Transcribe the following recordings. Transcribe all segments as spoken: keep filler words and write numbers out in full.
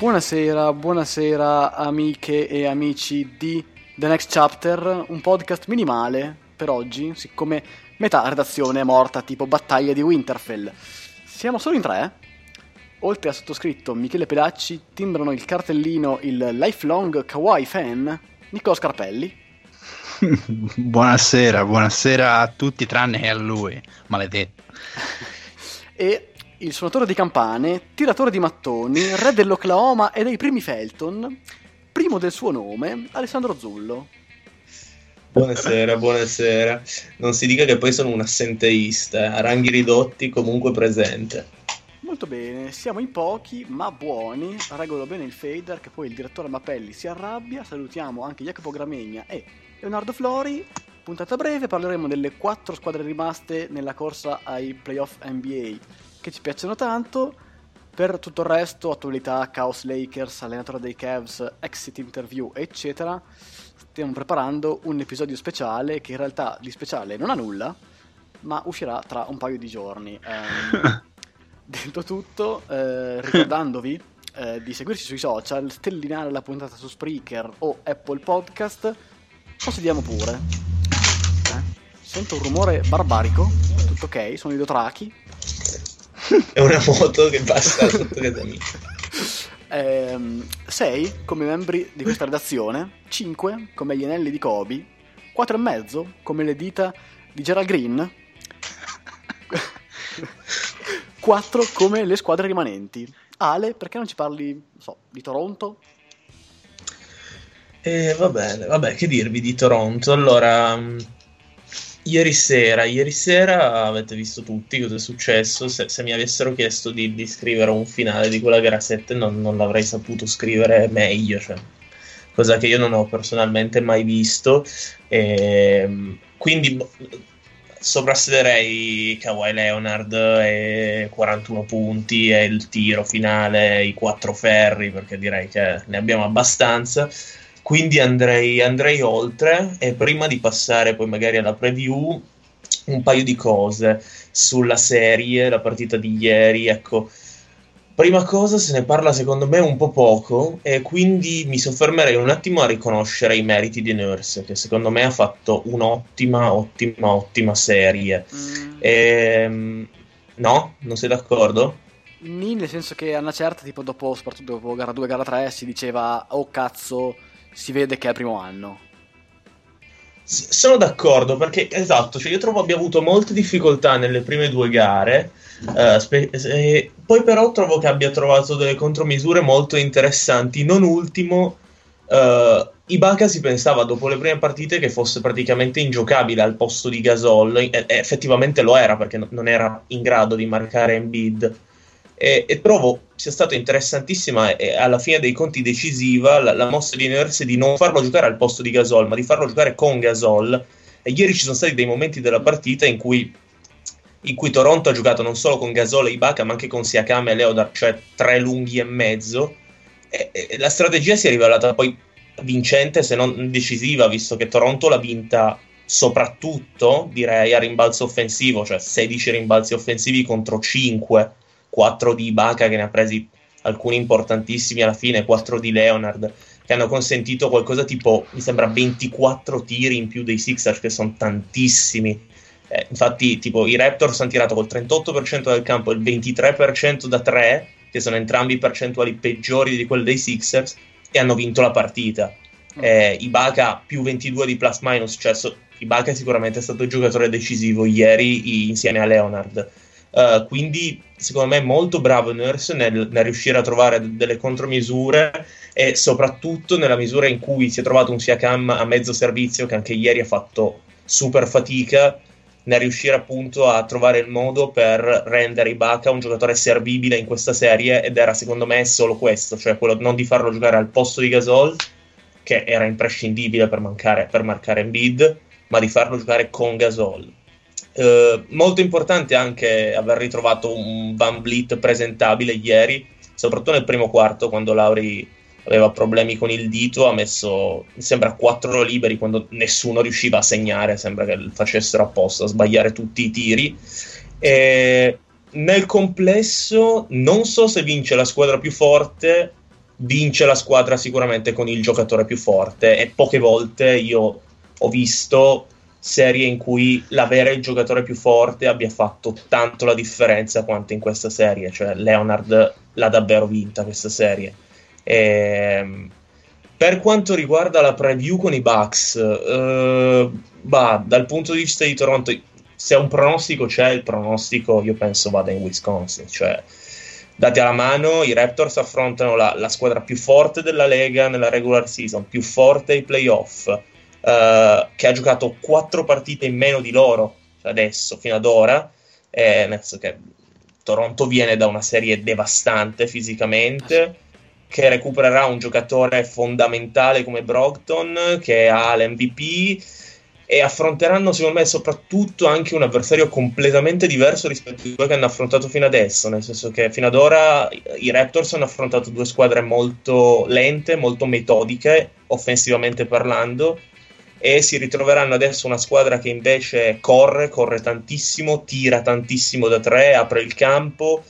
Buonasera, buonasera amiche e amici di The Next Chapter, un podcast minimale per oggi, siccome metà redazione è morta tipo battaglia di Winterfell. Siamo solo in tre, oltre a sottoscritto Michele Pedacci, timbrano il cartellino il lifelong Kawaii fan Niccolo Scarpelli. Buonasera, buonasera a tutti tranne che a lui, maledetto. E il suonatore di campane, tiratore di mattoni, re dell'Oklahoma e dei primi Felton, primo del suo nome, Alessandro Zullo. Buonasera, buonasera. Non si dica che poi sono un assenteista, a ranghi ridotti comunque presente. Molto bene, siamo in pochi ma buoni, regolo bene il fader che poi il direttore Mapelli si arrabbia. Salutiamo anche Jacopo Gramegna e Leonardo Flori. Puntata breve, parleremo delle quattro squadre rimaste nella corsa ai playoff N B A che ci piacciono tanto. Per tutto il resto, attualità, Chaos Lakers, allenatore dei Cavs, exit interview eccetera, stiamo preparando un episodio speciale che in realtà di speciale non ha nulla, ma uscirà tra un paio di giorni. ehm, detto tutto, eh, ricordandovi eh, di seguirci sui social, stellinare la puntata su Spreaker o Apple Podcast. Procediamo pure. eh, sento un rumore barbarico, tutto ok, sono i Dothraki. È una moto che passa sotto casa mia. Ehm, sei come membri di questa redazione, cinque come gli anelli di Kobe, quattro e mezzo come le dita di Gerald Green, quattro come le squadre rimanenti. Ale, perché non ci parli, non so, di Toronto? E va bene, vabbè, che dirvi di Toronto? Allora, ieri sera, ieri sera avete visto tutti cosa è successo. Se, se mi avessero chiesto di, di scrivere un finale di quella gara sette non, non l'avrei saputo scrivere meglio, cioè, cosa che io non ho personalmente mai visto. E, quindi soprassederei Kawhi Leonard e quarantuno punti e il tiro finale, i quattro ferri, perché direi che ne abbiamo abbastanza. Quindi andrei, andrei oltre, e prima di passare poi magari alla preview, un paio di cose sulla serie, la partita di ieri. Ecco, prima cosa, se ne parla secondo me un po' poco, e quindi mi soffermerei un attimo a riconoscere i meriti di Nurse, che secondo me ha fatto un'ottima, ottima, ottima serie. Mm. E, no? Non sei d'accordo? Nì, nel senso che a una certa, tipo dopo, soprattutto dopo gara due, gara tre, si diceva oh cazzo, si vede che è il primo anno. S- sono d'accordo, perché esatto, cioè io trovo abbia avuto molte difficoltà nelle prime due gare, uh, spe- eh, poi però trovo che abbia trovato delle contromisure molto interessanti. Non ultimo, uh, Ibaka si pensava dopo le prime partite che fosse praticamente ingiocabile al posto di Gasol, e, e effettivamente lo era, perché no- non era in grado di marcare Embiid. E, e trovo sia stata interessantissima e alla fine dei conti decisiva la, la mossa di Nurse di non farlo giocare al posto di Gasol, ma di farlo giocare con Gasol. E ieri ci sono stati dei momenti della partita in cui, in cui Toronto ha giocato non solo con Gasol e Ibaka, ma anche con Siakam e Leonard, cioè tre lunghi e mezzo, e, e la strategia si è rivelata poi vincente, se non decisiva, visto che Toronto l'ha vinta soprattutto, direi, a rimbalzo offensivo, cioè sedici rimbalzi offensivi contro cinque, quattro di Ibaka che ne ha presi alcuni importantissimi alla fine, quattro di Leonard, che hanno consentito qualcosa tipo, mi sembra, ventiquattro tiri in più dei Sixers, che sono tantissimi. Eh, infatti tipo i Raptors hanno tirato col trentotto per cento del campo e il ventitré per cento da tre, che sono entrambi percentuali peggiori di quelli dei Sixers, e hanno vinto la partita. eh, Ibaka più ventidue di plus minus, cioè so, Ibaka sicuramente è stato il giocatore decisivo ieri insieme a Leonard. Uh, quindi secondo me è molto bravo Nurse nel, nel riuscire a trovare d- delle contromisure, e soprattutto nella misura in cui si è trovato un Siakam a mezzo servizio che anche ieri ha fatto super fatica, nel riuscire appunto a trovare il modo per rendere Ibaka un giocatore servibile in questa serie. Ed era secondo me solo questo, cioè quello non di farlo giocare al posto di Gasol, che era imprescindibile per, mancare, per marcare Embiid, ma di farlo giocare con Gasol. Uh, molto importante anche aver ritrovato un Van Vliet presentabile ieri, soprattutto nel primo quarto, quando Lauri aveva problemi con il dito, ha messo, mi sembra, quattro liberi quando nessuno riusciva a segnare, sembra che facessero apposta a sbagliare tutti i tiri. E nel complesso non so se vince la squadra più forte, vince la squadra sicuramente con il giocatore più forte, e poche volte io ho visto serie in cui l'avere il giocatore più forte abbia fatto tanto la differenza quanto in questa serie. Cioè Leonard l'ha davvero vinta questa serie. E, per quanto riguarda la preview con i Bucks, eh, bah, dal punto di vista di Toronto, se un pronostico c'è, il pronostico io penso vada in Wisconsin. Cioè, dati alla mano, i Raptors affrontano la, la squadra più forte della Lega nella regular season, più forte ai playoff, Uh, che ha giocato quattro partite in meno di loro adesso, fino ad ora, eh, nel senso che Toronto viene da una serie devastante fisicamente, che recupererà un giocatore fondamentale come Brogdon, che ha l'M V P, e affronteranno secondo me soprattutto anche un avversario completamente diverso rispetto ai due che hanno affrontato fino adesso, nel senso che fino ad ora i Raptors hanno affrontato due squadre molto lente, molto metodiche offensivamente parlando, e si ritroveranno adesso una squadra che invece corre, corre tantissimo, tira tantissimo da tre, apre il campo,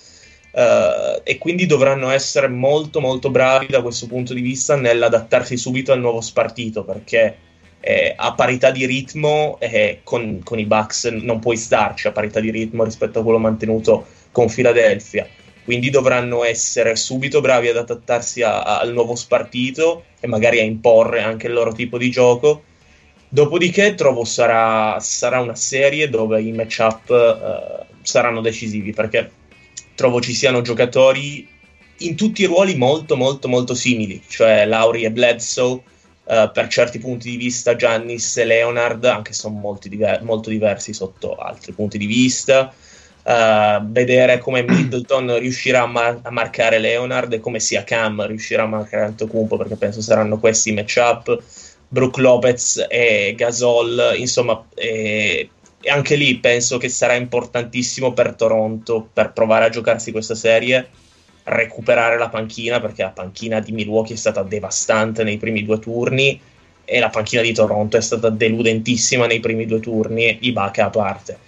uh, e quindi dovranno essere molto molto bravi da questo punto di vista nell'adattarsi subito al nuovo spartito, perché eh, a parità di ritmo eh, con, con i Bucks non puoi starci a parità di ritmo rispetto a quello mantenuto con Philadelphia. Quindi dovranno essere subito bravi ad adattarsi a, a, al nuovo spartito e magari a imporre anche il loro tipo di gioco. Dopodiché trovo sarà, sarà una serie dove i matchup uh, saranno decisivi, perché trovo ci siano giocatori in tutti i ruoli molto molto molto simili, cioè Lowry e Bledsoe, uh, per certi punti di vista Giannis e Leonard, anche se sono molti diver- molto diversi sotto altri punti di vista. Uh, vedere come Middleton riuscirà a, mar- a marcare Leonard e come sia Cam riuscirà a marcare Antetokounmpo, perché penso saranno questi i matchup. Brook Lopez e Gasol, insomma, e, e anche lì penso che sarà importantissimo per Toronto, per provare a giocarsi questa serie, recuperare la panchina, perché la panchina di Milwaukee è stata devastante nei primi due turni e la panchina di Toronto è stata deludentissima nei primi due turni, Ibaka a parte.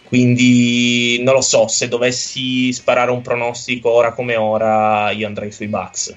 Quindi non lo so, se dovessi sparare un pronostico ora come ora, io andrei sui Bucks.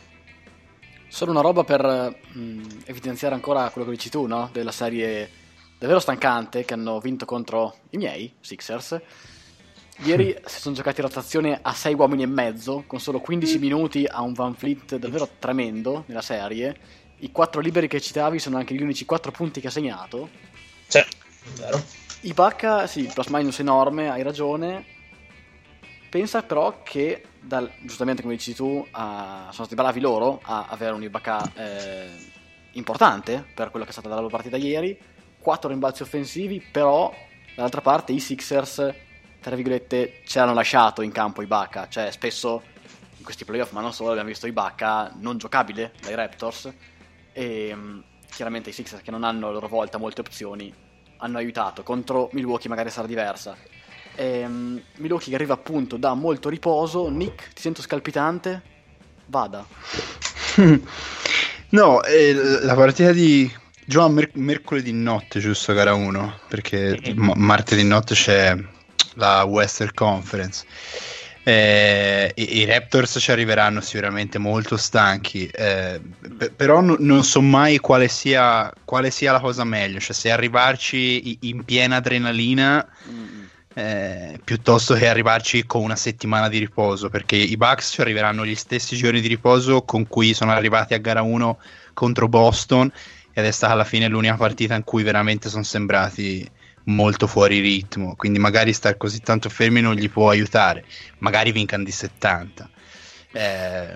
Solo una roba per mh, evidenziare ancora quello che dici tu, no? Della serie davvero stancante che hanno vinto contro i miei Sixers. Ieri si sono giocati rotazione a sei uomini e mezzo, con solo quindici minuti a un Van Fleet davvero tremendo nella serie. I quattro liberi che citavi sono anche gli unici quattro punti che ha segnato. Sì, vero. Ibaka, sì, plus minus enorme, hai ragione. Pensa però che, dal, giustamente come dici tu, uh, sono stati bravi loro a avere un Ibaka eh, importante per quello che è stata la loro partita ieri. Quattro rimbalzi offensivi, però dall'altra parte i Sixers, tra virgolette, ce l'hanno lasciato in campo Ibaka. Cioè spesso in questi playoff, ma non solo, abbiamo visto Ibaka non giocabile dai Raptors, e um, chiaramente i Sixers, che non hanno a loro volta molte opzioni, hanno aiutato. Contro Milwaukee magari sarà diversa. Ehm, Milwaukee che arriva appunto da molto riposo. Nick, ti sento scalpitante? Vada. No, eh, la partita di gioca mer- mercoledì notte, giusto, gara uno, perché m- martedì notte c'è la Western Conference. Eh, i, i Raptors ci arriveranno sicuramente molto stanchi, eh, p- però n- non so mai quale sia, quale sia la cosa meglio, cioè se arrivarci i- in piena adrenalina eh, piuttosto che arrivarci con una settimana di riposo, perché i Bucks ci arriveranno gli stessi giorni di riposo con cui sono arrivati a gara uno contro Boston, ed è stata alla fine l'unica partita in cui veramente sono sembrati molto fuori ritmo, quindi magari star così tanto fermi non gli può aiutare, magari vincano di settanta. Eh,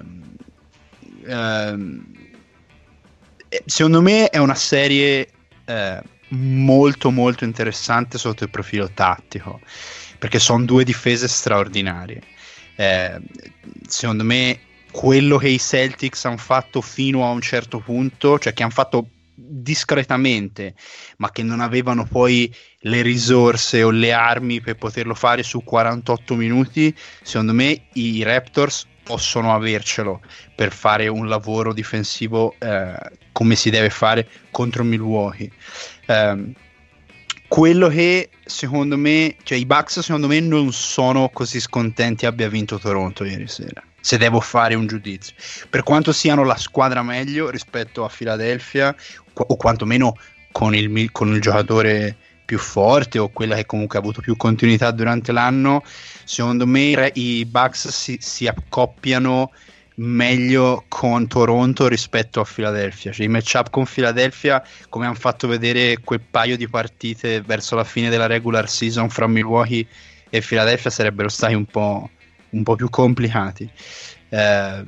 ehm, secondo me è una serie eh, molto molto interessante sotto il profilo tattico, perché sono due difese straordinarie. Eh, secondo me quello che i Celtics hanno fatto fino a un certo punto, cioè che hanno fatto discretamente, ma che non avevano poi le risorse o le armi per poterlo fare su quarantotto minuti, secondo me i Raptors possono avercelo per fare un lavoro difensivo eh, come si deve fare contro Milwaukee. Eh, quello che secondo me, cioè i Bucks secondo me non sono così scontenti abbia vinto Toronto ieri sera. se devo fare un giudizio, per quanto siano la squadra meglio rispetto a Philadelphia, o quantomeno con il, con il giocatore più forte o quella che comunque ha avuto più continuità durante l'anno, secondo me i Bucks si, si accoppiano meglio con Toronto rispetto a Philadelphia. Cioè, i matchup con Philadelphia, come hanno fatto vedere quel paio di partite verso la fine della regular season fra Milwaukee e Philadelphia, sarebbero stati un po', un po' più complicati. Eh,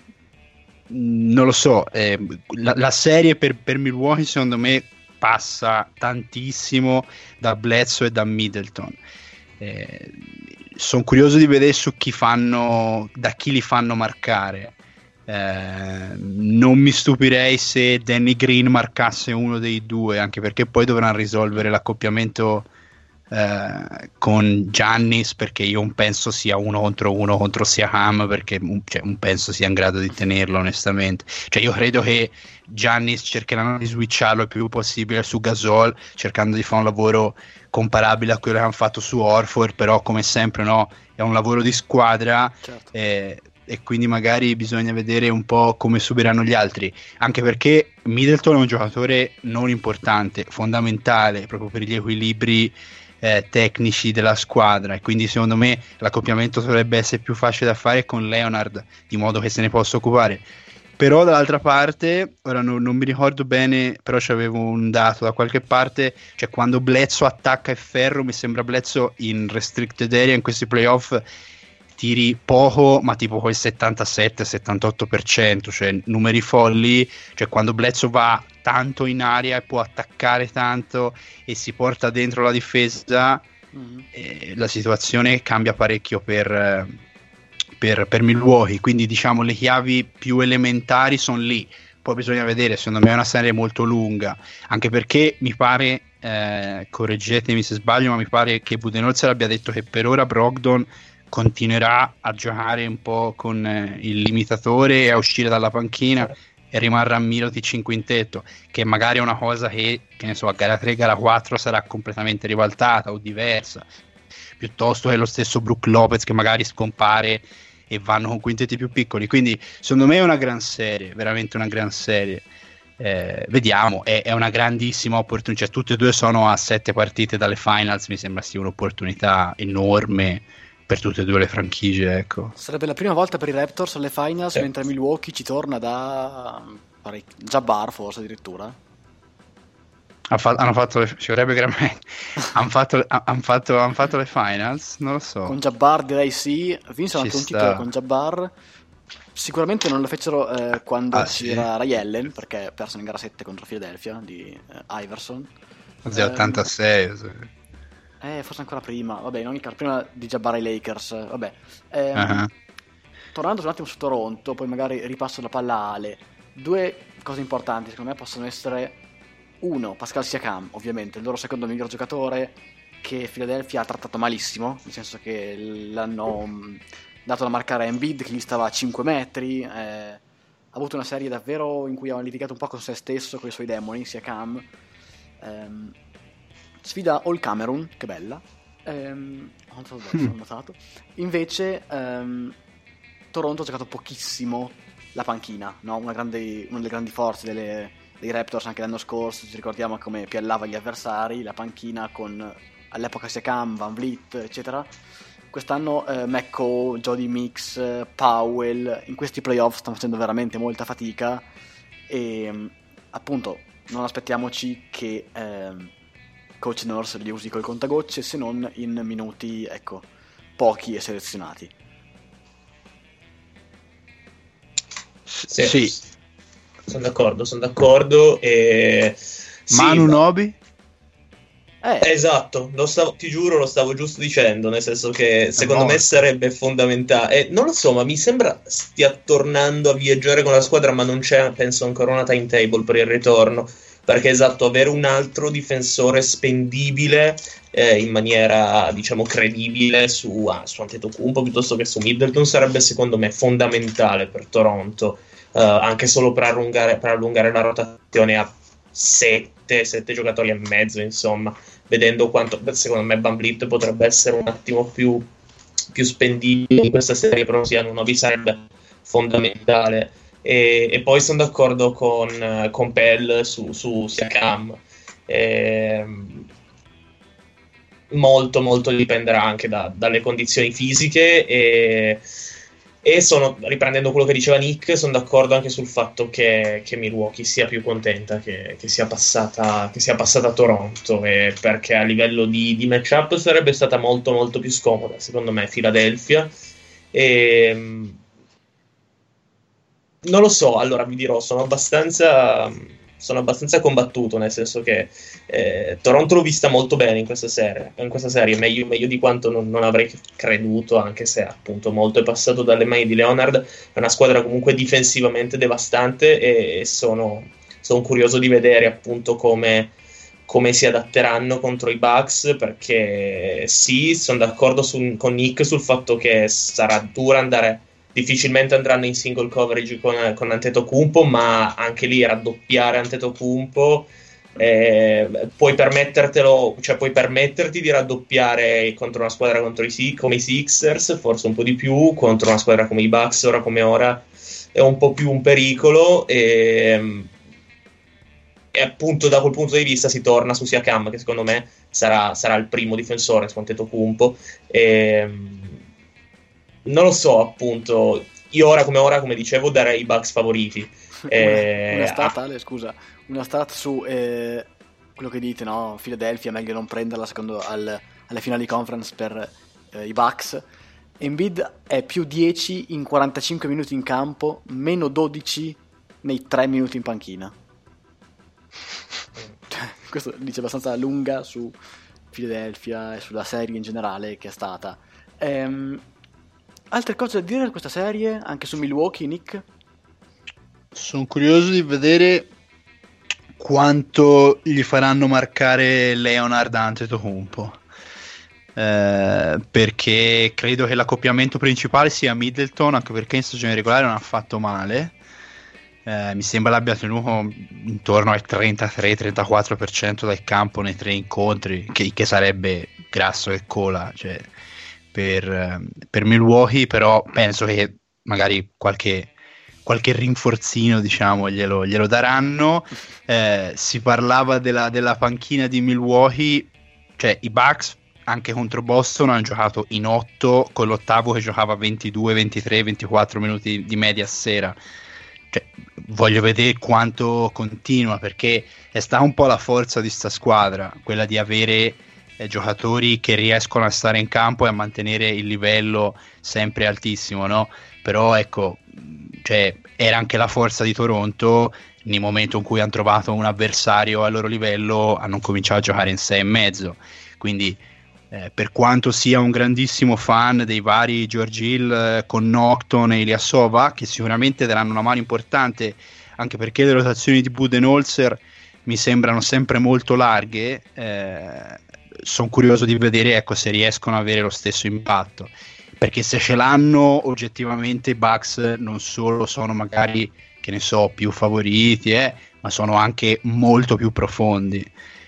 non lo so, eh, la, la serie per, per Milwaukee secondo me passa tantissimo da Bledsoe e da Middleton. Eh, sono curioso di vedere su chi fanno, da chi li fanno marcare. Eh, non mi stupirei se Danny Green marcasse uno dei due, anche perché poi dovranno risolvere l'accoppiamento eh, con Giannis, perché io non penso sia uno contro uno contro Siakam, perché cioè, non penso sia in grado di tenerlo onestamente. Cioè io credo che Giannis cercheranno di switcharlo il più possibile su Gasol, cercando di fare un lavoro comparabile a quello che hanno fatto su Horford, però come sempre no, è un lavoro di squadra. Certo. eh, e quindi magari bisogna vedere un po' come subiranno gli altri, anche perché Middleton è un giocatore non importante, fondamentale proprio per gli equilibri eh, tecnici della squadra, e quindi secondo me l'accoppiamento dovrebbe essere più facile da fare con Leonard, di modo che se ne possa occupare. Però dall'altra parte, ora non, non mi ricordo bene, però c'avevo un dato da qualche parte, cioè quando Bledsoe attacca e ferro, mi sembra Bledsoe in restricted area in questi playoff tiri poco, ma tipo quel settantasette settantotto per cento, cioè numeri folli. Cioè quando Bledsoe va tanto in aria e può attaccare tanto e si porta dentro la difesa, mm-hmm. eh, la situazione cambia parecchio per... Per, per Milwaukee, quindi diciamo le chiavi più elementari sono lì. Poi bisogna vedere, secondo me è una serie molto lunga, anche perché mi pare, eh, correggetemi se sbaglio, ma mi pare che Budenholzer abbia detto che per ora Brogdon continuerà a giocare un po' con eh, il limitatore e a uscire dalla panchina e rimarrà Mirotic in quintetto, che magari è una cosa che, che ne so, a gara tre, gara quattro sarà completamente ribaltata o diversa, piuttosto che lo stesso Brook Lopez che magari scompare e vanno con quintetti più piccoli. Quindi secondo me è una gran serie, veramente una gran serie. Eh, vediamo, è, è una grandissima opportunità, cioè, tutte e due sono a sette partite dalle finals, mi sembra sia un'opportunità enorme per tutte e due le franchigie, ecco. Sarebbe la prima volta per i Raptors alle finals, eh. mentre Milwaukee ci torna da pare, Jabbar forse addirittura. Ha fa- hanno fatto le, ci vorrebbe veramente hanno fatto, han fatto, han fatto le finals, non lo so. Con Jabbar direi sì, vinsero Ci anche un sta. titolo con Jabbar. Sicuramente non lo fecero eh, quando Ah, c'era sì? Ray Allen, perché persero in gara sette contro Philadelphia di eh, Iverson. Zio, ottantasei sì. Eh, forse ancora prima, vabbè, in ogni caso, prima di Jabbar ai Lakers, vabbè. Ehm, Uh-huh. Tornando un attimo su Toronto, poi magari ripasso la palla a Ale. Due cose importanti, secondo me, possono essere: uno, Pascal Siakam, ovviamente, il loro secondo miglior giocatore, che Philadelphia ha trattato malissimo, nel senso che l'hanno mh, dato da marcare a Embiid, che gli stava a cinque metri, eh, ha avuto una serie davvero in cui ha litigato un po' con se stesso, con i suoi demoni, Siakam. Ehm, sfida All Cameroon, che bella. Ehm, ho notato, adesso, ho notato. Invece ehm, Toronto ha giocato pochissimo la panchina, no? Una, grande, una delle grandi forze delle, dei Raptors anche l'anno scorso, ci ricordiamo come piallava gli avversari, la panchina con all'epoca Siakam, Van Vliet, eccetera. Quest'anno eh, McCaw, Jody Mix, Powell, in questi playoff stanno facendo veramente molta fatica e appunto non aspettiamoci che eh, Coach Nurse li usi col contagocce, se non in minuti, ecco, pochi e selezionati. Sì, sì. Sono d'accordo, sono d'accordo. E... Manu sì, Nobi? Eh. Esatto, lo stavo, ti giuro, lo stavo giusto dicendo, nel senso che secondo morto. me sarebbe fondamentale. E non lo so, ma mi sembra stia tornando a viaggiare con la squadra, ma non c'è, penso, ancora una timetable per il ritorno. Perché esatto, avere un altro difensore spendibile eh, in maniera, diciamo, credibile su, ah, su Antetokounmpo piuttosto che su Middleton sarebbe secondo me fondamentale per Toronto, uh, anche solo per allungare, per allungare la rotazione a sette, sette giocatori e mezzo, insomma, vedendo quanto, secondo me Van Vliet potrebbe essere un attimo più più spendibili in questa serie, però siano un Obi sarebbe fondamentale. E, e poi sono d'accordo con, con Pell su, su Siakam. E, molto molto dipenderà anche da, dalle condizioni fisiche e, e sono, riprendendo quello che diceva Nick, sono d'accordo anche sul fatto che, che Milwaukee sia più contenta che, che sia passata che sia passata a Toronto, e perché a livello di, di matchup sarebbe stata molto molto più scomoda secondo me Philadelphia. E non lo so, allora vi dirò, sono abbastanza sono abbastanza combattuto, nel senso che eh, Toronto l'ho vista molto bene in questa serie, in questa serie meglio, meglio di quanto non, non avrei creduto, anche se appunto molto è passato dalle mani di Leonard. È una squadra comunque difensivamente devastante e sono, sono curioso di vedere appunto come, come si adatteranno contro i Bucks, perché sì, sono d'accordo su, con Nick sul fatto che sarà dura andare, difficilmente andranno in single coverage con, con Antetokounmpo, ma anche lì raddoppiare Antetokounmpo, eh, puoi permettertelo, cioè puoi permetterti di raddoppiare contro una squadra contro i, come i Sixers, forse un po' di più, contro una squadra come i Bucks ora come ora è un po' più un pericolo, e, e appunto da quel punto di vista si torna su Siakam, che secondo me sarà, sarà il primo difensore su Antetokounmpo. E non lo so, appunto, io ora come ora, come dicevo, darei i Bucks favoriti. Eh, una, una stat, Ale, scusa, una stat su eh, quello che dite, no? Philadelphia, meglio non prenderla secondo al, alle finali conference per eh, i Bucks. Embiid è più dieci in quarantacinque minuti in campo, meno dodici nei tre minuti in panchina. Questo dice abbastanza lunga su Philadelphia e sulla serie in generale che è stata. Ehm, Altre cose da dire di questa serie, anche su Milwaukee, Nick? Sono curioso di vedere quanto gli faranno marcare Leonard Antetokounmpo, eh, perché credo che l'accoppiamento principale sia Middleton, anche perché in stagione regolare non ha fatto male. Eh, mi sembra l'abbia tenuto intorno al trentatré trentaquattro per cento del campo nei tre incontri, che, che sarebbe grasso che cola, cioè Per, per Milwaukee, però penso che magari qualche, qualche rinforzino, diciamo, glielo, glielo daranno. Eh, si parlava della, della panchina di Milwaukee, cioè i Bucks anche contro Boston hanno giocato in otto, con l'ottavo che giocava ventidue, ventitré, ventiquattro minuti di media a sera. Cioè, voglio vedere quanto continua, perché è stata un po' la forza di sta squadra, quella di avere eh, giocatori che riescono a stare in campo e a mantenere il livello sempre altissimo, no? Però ecco, cioè, era anche la forza di Toronto. Nel momento in cui hanno trovato un avversario al loro livello, hanno cominciato a giocare in sei e mezzo. Quindi eh, per quanto sia un grandissimo fan dei vari George Hill, eh, con Nocton e Ilyasova, che sicuramente daranno una mano importante, anche perché le rotazioni di Budenholzer mi sembrano sempre molto larghe, eh, sono curioso di vedere, ecco, se riescono ad avere lo stesso impatto, perché se ce l'hanno oggettivamente i Bucks non solo sono magari, che ne so, più favoriti, eh, ma sono anche molto più profondi,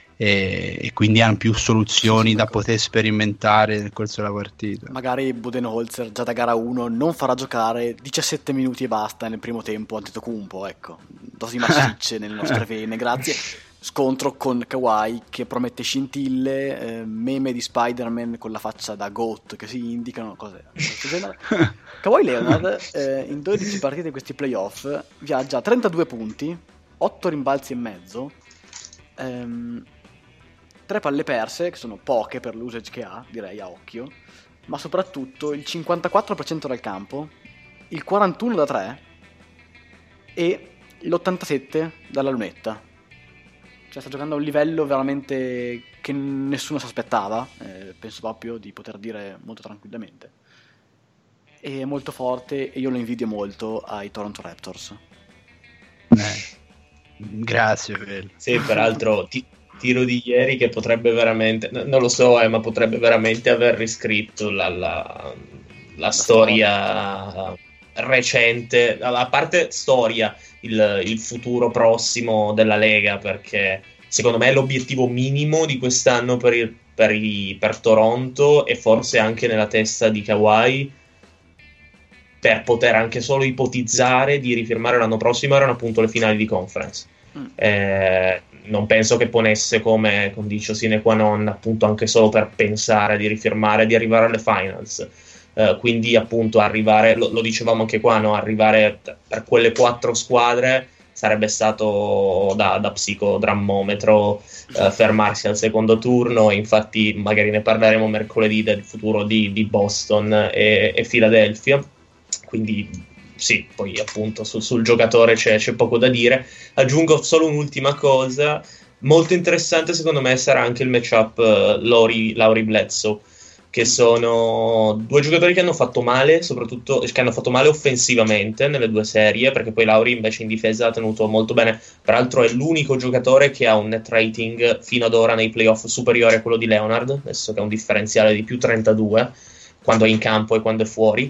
e, e quindi hanno più soluzioni sì, da poter sperimentare nel corso della partita. Magari Budenholzer già da gara uno non farà giocare diciassette minuti e basta nel primo tempo Antetokounmpo, ecco, dosi massicce nelle nostre vene, grazie. Scontro con Kawhi che promette scintille, eh, meme di Spider-Man con la faccia da Goat che si indicano, cose di questo genere. Kawhi Leonard eh, in dodici partite in questi playoff viaggia a trentadue punti, otto rimbalzi e mezzo, ehm, tre palle perse, che sono poche per l'usage che ha, direi a occhio, ma soprattutto il cinquantaquattro per cento dal campo, il quarantuno da tre e l'ottantasette dalla lunetta. Cioè sta giocando a un livello veramente che nessuno si aspettava, eh, penso proprio di poter dire molto tranquillamente. È molto forte e io lo invidio molto ai Toronto Raptors. Eh, grazie per... Sì, peraltro ti, tiro di ieri che potrebbe veramente, non lo so, eh, ma potrebbe veramente aver riscritto la, la, la storia recente, a parte storia, il, il futuro prossimo della Lega, perché secondo me l'obiettivo minimo di quest'anno per, il, per, i, per Toronto e forse anche nella testa di Kawhi, per poter anche solo ipotizzare di rifirmare l'anno prossimo, erano appunto le finali di conference. Mm. Eh, non penso che ponesse come condicio sine qua non appunto anche solo per pensare di rifirmare, di arrivare alle finals. Uh, quindi appunto arrivare, lo, lo dicevamo anche qua, no? Arrivare t- per quelle quattro squadre sarebbe stato da, da psicodrammometro uh, fermarsi al secondo turno. Infatti magari ne parleremo mercoledì del futuro di, di Boston e, e Philadelphia, quindi sì, poi appunto su, sul giocatore c'è, c'è poco da dire. Aggiungo solo un'ultima cosa molto interessante, secondo me sarà anche il matchup uh, Lauri, Lauri Bledsoe, che sono due giocatori che hanno fatto male, soprattutto che hanno fatto male offensivamente nelle due serie, perché poi Lauri invece in difesa ha tenuto molto bene. Peraltro è l'unico giocatore che ha un net rating fino ad ora nei playoff superiore a quello di Leonard, adesso che ha un differenziale di più trentadue quando è in campo e quando è fuori,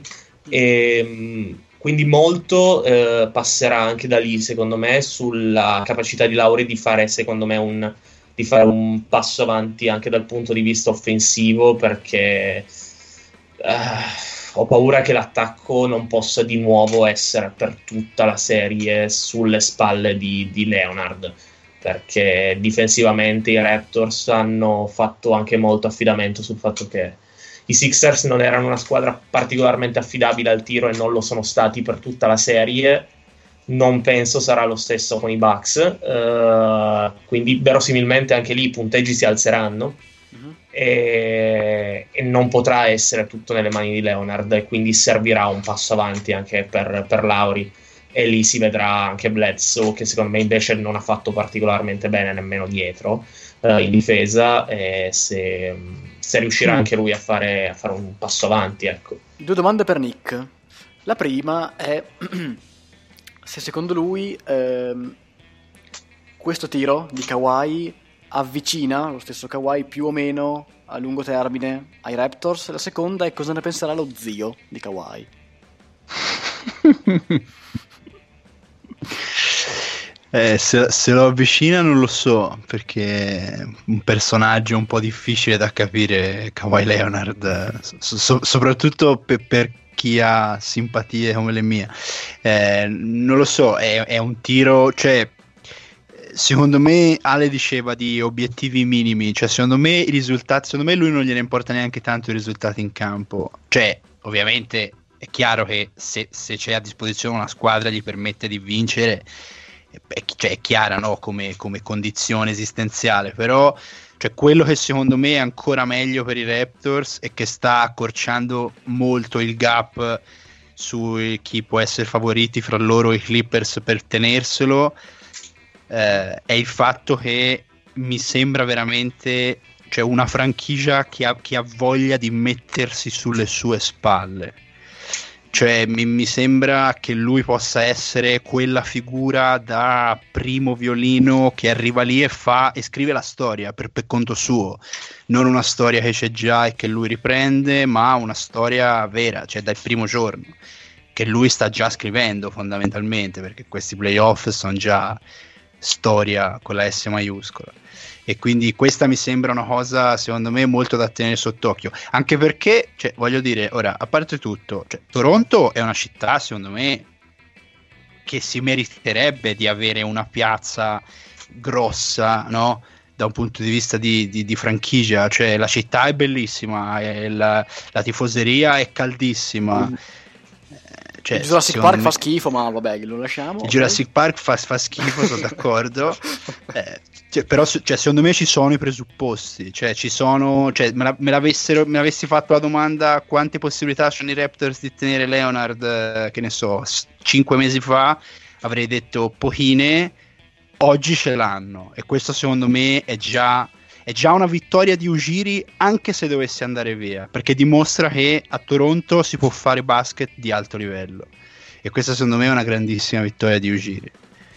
e quindi molto eh, passerà anche da lì, secondo me, sulla capacità di Lauri di fare, secondo me, un di fare un passo avanti anche dal punto di vista offensivo, perché uh, ho paura che l'attacco non possa di nuovo essere per tutta la serie sulle spalle di, di Leonard, perché difensivamente i Raptors hanno fatto anche molto affidamento sul fatto che i Sixers non erano una squadra particolarmente affidabile al tiro e non lo sono stati per tutta la serie. Non penso sarà lo stesso con i Bucks, uh, quindi verosimilmente anche lì i punteggi si alzeranno, uh-huh. e, e non potrà essere tutto nelle mani di Leonard, e quindi servirà un passo avanti anche per, per Lauri, e lì si vedrà anche Bledsoe, che secondo me invece non ha fatto particolarmente bene nemmeno dietro uh, in difesa, e se, se riuscirà mm. anche lui a fare, a fare un passo avanti, ecco. Due domande per Nick. La prima è se secondo lui ehm, questo tiro di Kawhi avvicina lo stesso Kawhi più o meno a lungo termine ai Raptors. La seconda è cosa ne penserà lo zio di Kawhi. eh, se, se lo avvicina non lo so, perché è un personaggio un po' difficile da capire, Kawhi Leonard, so, so, soprattutto per, per chi ha simpatie come le mie. Eh, non lo so, è, è un tiro, cioè secondo me Ale diceva di obiettivi minimi, cioè secondo me i risultati, secondo me lui non gliene importa neanche tanto i risultati in campo, cioè ovviamente è chiaro che se, se c'è a disposizione una squadra gli permette di vincere, è, cioè è chiara, no, come, come condizione esistenziale, però cioè quello che secondo me è ancora meglio per i Raptors e che sta accorciando molto il gap su chi può essere favoriti fra loro e i Clippers per tenerselo, eh, è il fatto che mi sembra veramente, cioè, una franchigia che ha, che ha voglia di mettersi sulle sue spalle. Cioè mi, mi sembra che lui possa essere quella figura da primo violino che arriva lì e fa e scrive la storia per, per conto suo, non una storia che c'è già e che lui riprende, ma una storia vera, cioè dal primo giorno, che lui sta già scrivendo fondamentalmente, perché questi playoff sono già storia con la S maiuscola. E quindi questa mi sembra una cosa secondo me molto da tenere sott'occhio, anche perché, cioè, voglio dire, ora, a parte tutto, cioè, Toronto è una città secondo me che si meriterebbe di avere una piazza grossa, no? Da un punto di vista di, di, di franchigia, cioè la città è bellissima, è la, la tifoseria è caldissima. Mm. Cioè, il Jurassic Park me... fa schifo, ma vabbè, lo lasciamo. Il okay. Jurassic Park fa, fa schifo, sono d'accordo. eh, cioè, però cioè, secondo me ci sono i presupposti. Cioè, ci sono. Cioè, me, la, me, l'avessero, me l'avessi fatto la domanda quante possibilità sono i Raptors di tenere Leonard, eh, che ne so, cinque mesi fa, avrei detto pochine. Oggi ce l'hanno. E questo secondo me è già. È già una vittoria di Ujiri, anche se dovesse andare via, perché dimostra che a Toronto si può fare basket di alto livello, e questa secondo me è una grandissima vittoria di Ujiri.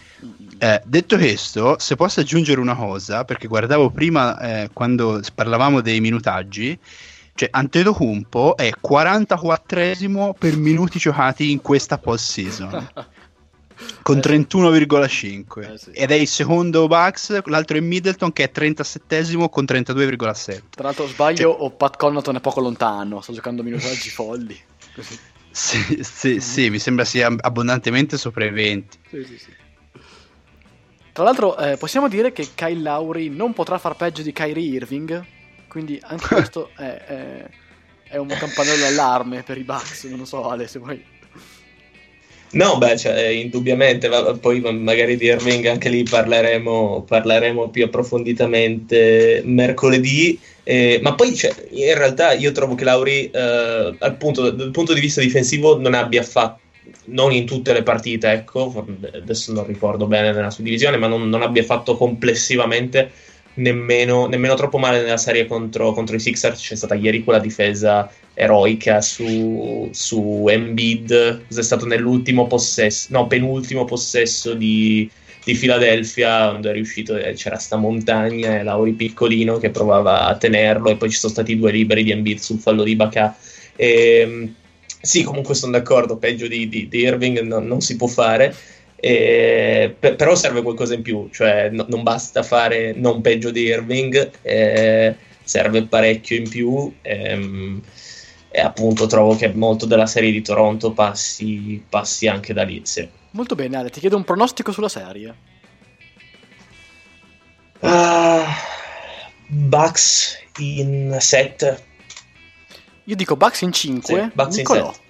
Eh, detto questo, se posso aggiungere una cosa, perché guardavo prima eh, quando parlavamo dei minutaggi, cioè Antetokounmpo è quarantaquattresimo per minuti giocati in questa post season. con trentuno virgola cinque eh, sì. ed è il secondo Bucks, l'altro è Middleton che è trentasettesimo con trentadue virgola sette. Tra l'altro sbaglio cioè... o Pat Connaughton è poco lontano, sto giocando minutaggi folli così. Sì, sì, sì, mi sembra sia abbondantemente sopra i venti. Sì, sì, sì. Tra l'altro eh, possiamo dire che Kyle Lowry non potrà far peggio di Kyrie Irving, quindi anche questo è, è, è un campanello d'allarme per i Bucks, non lo so Ale se vuoi. No, beh, cioè, indubbiamente, poi magari di Irving anche lì parleremo, parleremo più approfonditamente mercoledì, eh, ma poi cioè, in realtà io trovo che Lowry eh, al punto, dal punto di vista difensivo non abbia fatto, non in tutte le partite, ecco, adesso non ricordo bene nella suddivisione, ma non, non abbia fatto complessivamente nemmeno, nemmeno troppo male nella serie contro, contro i Sixers. C'è stata ieri quella difesa eroica su, su Embiid, cos'è stato nell'ultimo possesso, no, penultimo possesso di, di Philadelphia, quando è riuscito, eh, c'era sta montagna e Lowry piccolino che provava a tenerlo, e poi ci sono stati due liberi di Embiid sul fallo di Ibaka. E, sì, comunque sono d'accordo, peggio di, di, di Irving no, non si può fare, eh, per, però serve qualcosa in più, cioè no, non basta fare non peggio di Irving, eh, serve parecchio in più, ehm, e appunto trovo che molto della serie di Toronto passi, passi anche da lì. Sì. Molto bene Ale, ti chiedo un pronostico sulla serie. uh, Bucks in sette. Io dico Bucks in cinque. Sì, Bucks Nicolò. in sette.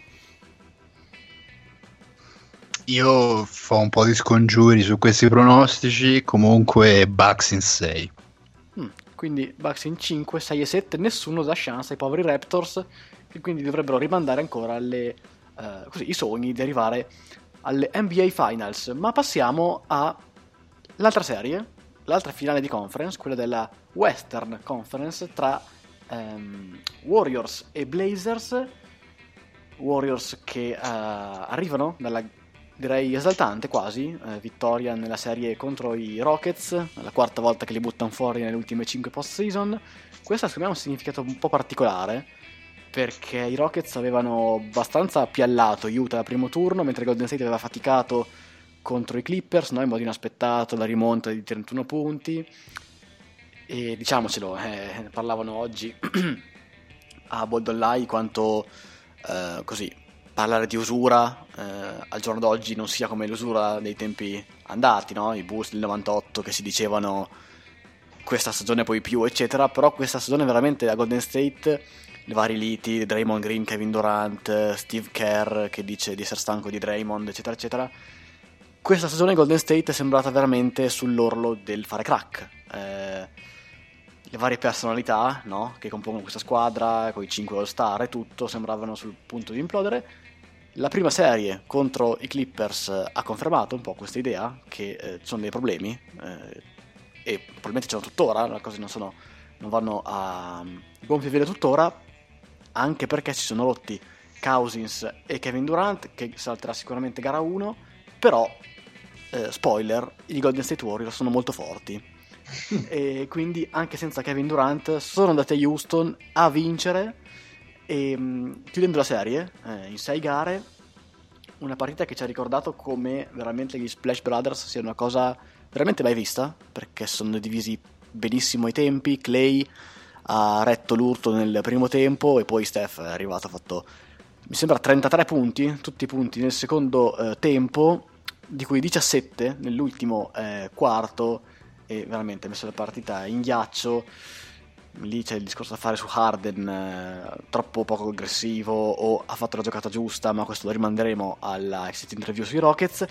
Io fa un po' di scongiuri su questi pronostici, comunque Bucks in sei. Mm, quindi Bucks in cinque, sei e sette, nessuno dà chance ai poveri Raptors, che quindi dovrebbero rimandare ancora alle, uh, così, i sogni di arrivare alle N B A Finals. Ma passiamo all'altra serie, l'altra finale di conference, quella della Western Conference tra um, Warriors e Blazers. Warriors che uh, arrivano dalla, direi, esaltante quasi uh, vittoria nella serie contro i Rockets, la quarta volta che li buttano fuori nelle ultime cinque post-season. Questa secondo me ha un significato un po' particolare, perché i Rockets avevano abbastanza piallato Utah al primo turno, mentre Golden State aveva faticato contro i Clippers, no? In modo inaspettato, la rimonta di trentuno punti. E diciamocelo, eh, ne parlavano oggi a Bold Online quanto eh, così parlare di usura eh, al giorno d'oggi non sia come l'usura dei tempi andati, no? I Bulls del novantotto che si dicevano questa stagione poi più eccetera, però questa stagione veramente a Golden State, le varie liti, Draymond Green, Kevin Durant, Steve Kerr che dice di essere stanco di Draymond eccetera eccetera, questa stagione Golden State è sembrata veramente sull'orlo del fare crack. Eh, le varie personalità, no, che compongono questa squadra, con i cinque All-Star e tutto, sembravano sul punto di implodere. La prima serie contro i Clippers ha confermato un po' questa idea, che eh, ci sono dei problemi, eh, e probabilmente c'erano tuttora, le cose non, sono, non vanno a gonfie vele tuttora, anche perché si sono rotti Cousins e Kevin Durant, che salterà sicuramente gara uno, però, eh, spoiler, i Golden State Warriors sono molto forti. E quindi anche senza Kevin Durant sono andati a Houston a vincere e mh, chiudendo la serie eh, in sei gare, una partita che ci ha ricordato come veramente gli Splash Brothers sia una cosa veramente mai vista, perché sono divisi benissimo ai tempi. Clay ha retto l'urto nel primo tempo e poi Steph è arrivato, ha fatto mi sembra trentatré punti, tutti i punti nel secondo eh, tempo, di cui diciassette nell'ultimo eh, quarto, e veramente ha messo la partita in ghiaccio. Lì c'è il discorso da fare su Harden, eh, troppo poco aggressivo o ha fatto la giocata giusta, ma questo lo rimanderemo alla exit interview sui Rockets.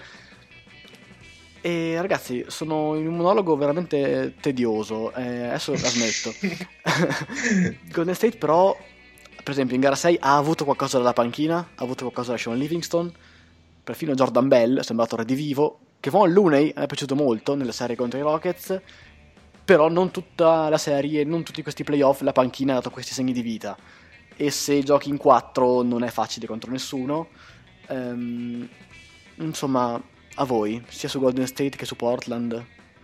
E ragazzi, sono in un monologo veramente tedioso, eh, adesso la smetto. Golden State però, per esempio in gara sei ha avuto qualcosa dalla panchina, ha avuto qualcosa da Sean Livingston, perfino Jordan Bell è sembrato redivivo. Kevon Looney mi è piaciuto molto nella serie contro i Rockets, però non tutta la serie, non tutti questi playoff la panchina ha dato questi segni di vita, e se giochi in quattro non è facile contro nessuno. Ehm, insomma, a voi, sia su Golden State che su Portland.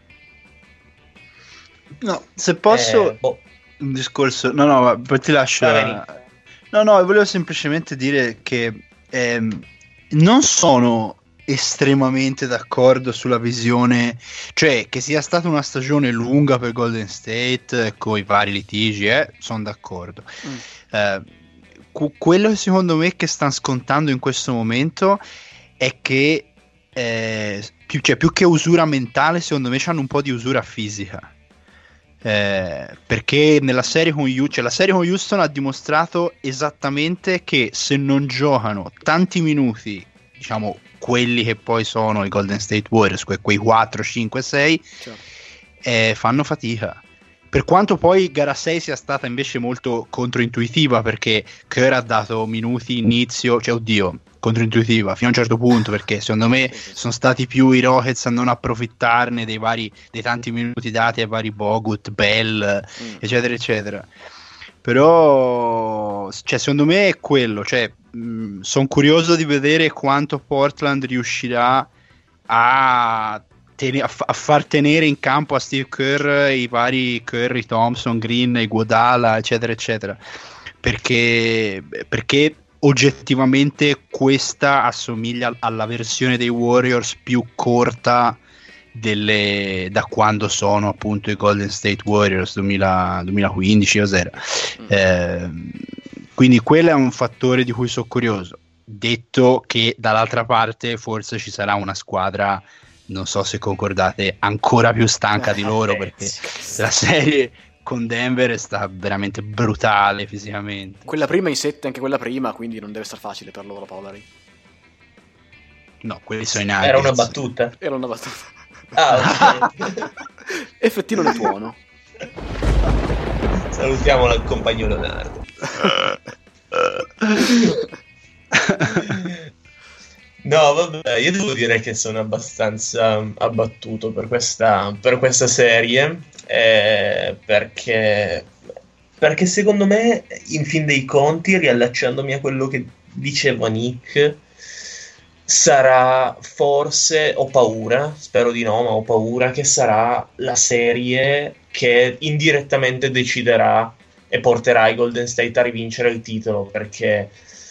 No, se posso eh, boh. un discorso, no no, poi ti lascio. No no, volevo semplicemente dire che ehm, non sono estremamente d'accordo sulla visione, cioè che sia stata una stagione lunga per Golden State con i vari litigi, eh, sono d'accordo. Mm. Eh, cu- quello che secondo me che stanno scontando in questo momento è che eh, più, cioè, più che usura mentale, secondo me c'hanno un po' di usura fisica. Eh, perché nella serie con Houston, cioè la serie con Houston ha dimostrato esattamente che se non giocano tanti minuti, diciamo quelli che poi sono i Golden State Warriors, que- quei quattro, cinque, sei, certo. eh, fanno fatica. Per quanto poi gara sei sia stata invece molto controintuitiva, perché Kerr ha dato minuti inizio, cioè oddio, controintuitiva fino a un certo punto, perché secondo me sono stati più i Rockets a non approfittarne dei vari dei tanti minuti dati ai vari Bogut, Bell, mm. eccetera eccetera. Però cioè, secondo me è quello, cioè sono curioso di vedere quanto Portland riuscirà a, ten- a, f- a far tenere in campo a Steve Kerr i vari Curry, Thompson, Green, Iguodala, eccetera eccetera, perché perché oggettivamente questa assomiglia alla versione dei Warriors più corta delle, da quando sono appunto i Golden State Warriors duemila, duemilaquindici o zero. Mm. Eh, quindi quello è un fattore di cui sono curioso, detto che dall'altra parte forse ci sarà una squadra, non so se concordate, ancora più stanca di loro, perché la serie con Denver è stata veramente brutale fisicamente. Quella prima in sette, anche quella prima, quindi non deve essere facile per loro, Paolari. No, quelli sono i Nuggets. Era una battuta. Era una battuta. Ah, ok. Effettino ne tuono. Salutiamo il compagno Leonardo. No, vabbè, io devo dire che sono abbastanza abbattuto per questa, per questa serie, eh, perché, perché secondo me, in fin dei conti, riallacciandomi a quello che diceva Nick, sarà forse, ho paura, spero di no, ma ho paura che sarà la serie che indirettamente deciderà e porterà i Golden State a rivincere il titolo, perché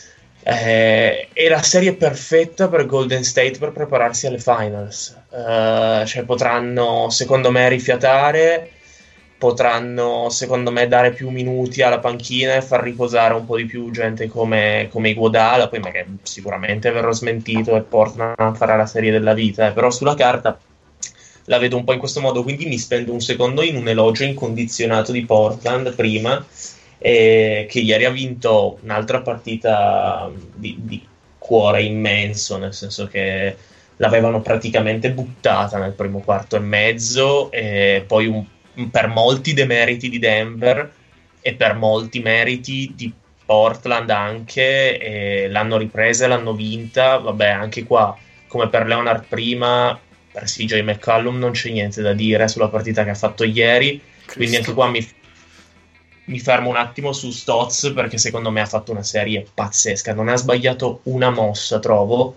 Eh, è la serie perfetta per Golden State per prepararsi alle finals. Uh, cioè potranno secondo me rifiatare, potranno secondo me dare più minuti alla panchina e far riposare un po' di più gente come, come Iguodala, poi magari sicuramente verrò smentito e Portland farà la serie della vita, eh, però sulla carta la vedo un po' in questo modo, quindi mi spendo un secondo in un elogio incondizionato di Portland prima, e che ieri ha vinto un'altra partita di, di cuore immenso, nel senso che l'avevano praticamente buttata nel primo quarto e mezzo, e poi un, per molti demeriti di Denver e per molti meriti di Portland anche, e l'hanno ripresa e l'hanno vinta. Vabbè, anche qua come per Leonard prima, per C J McCollum non c'è niente da dire sulla partita che ha fatto ieri. Cristo. Quindi anche qua mi Mi fermo un attimo su Stotz, perché secondo me ha fatto una serie pazzesca, non ha sbagliato una mossa, trovo.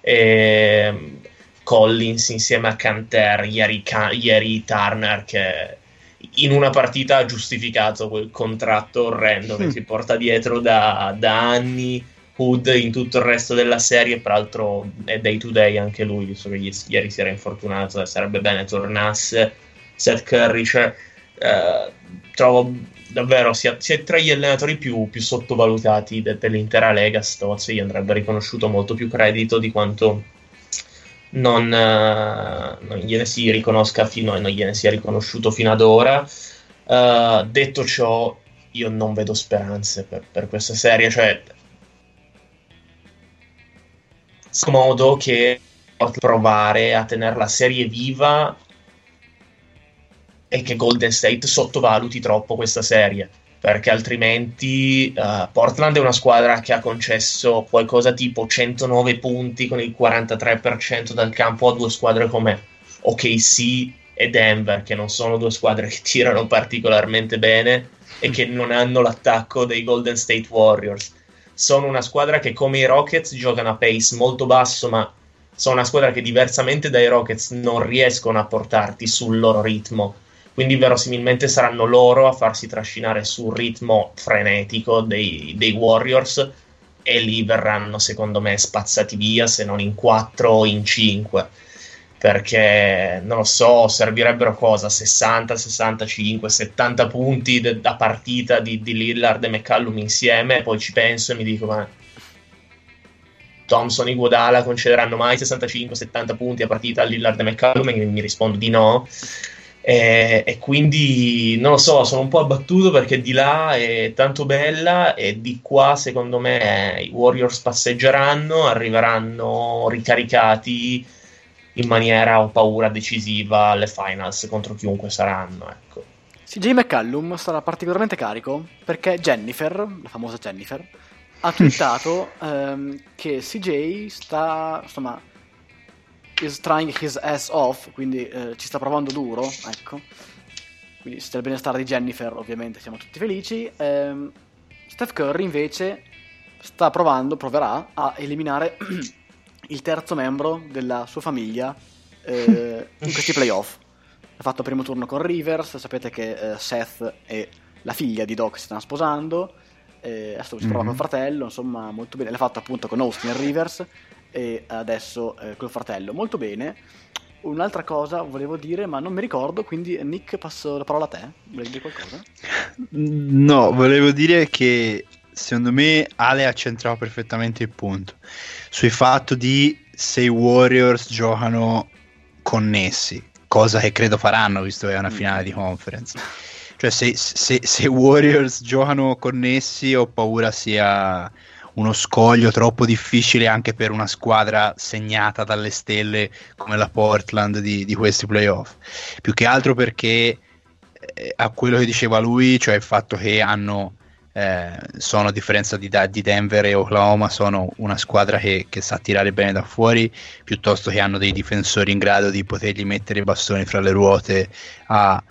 E Collins insieme a Canter, ieri, ieri Turner, che in una partita ha giustificato quel contratto orrendo che mm. si porta dietro da, da anni. Hood in tutto il resto della serie, peraltro è day to day anche lui, visto che ieri si era infortunato e sarebbe bene tornasse. Seth Curry, cioè eh, trovo davvero sia, sia tra gli allenatori più, più sottovalutati de, dell'intera Lega. Stotz gli andrebbe riconosciuto molto più credito di quanto non, uh, non gliene si riconosca fino, non gliene sia riconosciuto fino ad ora. Uh, detto ciò, io non vedo speranze per, per questa serie, cioè modo che provare a tenere la serie viva e che Golden State sottovaluti troppo questa serie, perché altrimenti uh, Portland è una squadra che ha concesso qualcosa tipo centonove punti con il quarantatré per cento dal campo a due squadre come O K C e Denver, che non sono due squadre che tirano particolarmente bene e che non hanno l'attacco dei Golden State Warriors. Sono una squadra che come i Rockets giocano a pace molto basso, ma sono una squadra che diversamente dai Rockets non riescono a portarti sul loro ritmo. Quindi verosimilmente saranno loro a farsi trascinare sul ritmo frenetico dei, dei Warriors, e lì verranno secondo me spazzati via, se non in quattro o in cinque, perché non lo so, servirebbero cosa? sessanta, sessantacinque, settanta punti de- da partita di, di Lillard e McCallum insieme, e poi ci penso e mi dico, ma Thompson e Iguodala concederanno mai sessantacinque settanta punti a partita a Lillard e McCallum? E mi rispondo di no. E, e quindi non lo so, sono un po' abbattuto perché di là è tanto bella e di qua secondo me i Warriors passeggeranno, arriveranno ricaricati in maniera, ho paura, decisiva alle finals contro chiunque saranno, ecco. C J McCallum sarà particolarmente carico perché Jennifer, la famosa Jennifer, ha twittato um, che C J sta, insomma, is trying his ass off, quindi eh, ci sta provando duro, ecco. Quindi se c'è il benestare di Jennifer, ovviamente siamo tutti felici. Ehm, Steph Curry invece sta provando, proverà a eliminare il terzo membro della sua famiglia eh, in questi playoff. Ha fatto il primo turno con Rivers, sapete che eh, Seth e la figlia di Doc si stanno sposando, eh, adesso si prova mm-hmm. col fratello, insomma molto bene, l'ha fatto appunto con Austin e Rivers e adesso eh, col fratello, molto bene. Un'altra cosa volevo dire ma non mi ricordo, quindi Nick passo la parola a te, volevi dire qualcosa? No, volevo dire che secondo me Ale ha centrato perfettamente il punto sul fatto di se i Warriors giocano connessi, cosa che credo faranno visto che è una finale di conference. Cioè se, se, se i Warriors giocano connessi ho paura sia uno scoglio troppo difficile anche per una squadra segnata dalle stelle come la Portland di, di questi playoff, più che altro perché eh, a quello che diceva lui, cioè il fatto che hanno eh, sono a differenza di, di Denver e Oklahoma, sono una squadra che, che sa tirare bene da fuori, piuttosto che hanno dei difensori in grado di potergli mettere i bastoni fra le ruote a,